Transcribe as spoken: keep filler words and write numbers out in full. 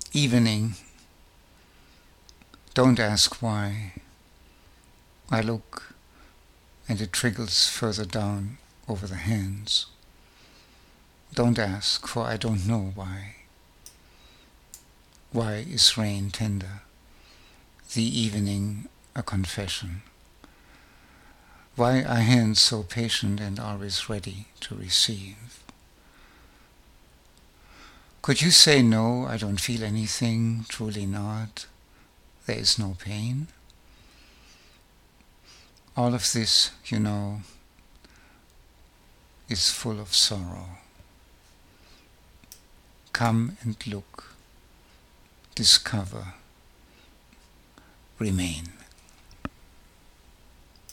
Evening. Don't ask why. I look and it trickles further down over the hands. Don't ask, for I don't know why. Why is rain tender? The evening a confession. Why are hands so patient and always ready to receive? Could you say no, I don't feel anything, truly not? There is no pain? All of this, you know, is full of sorrow. Come and look, discover, remain.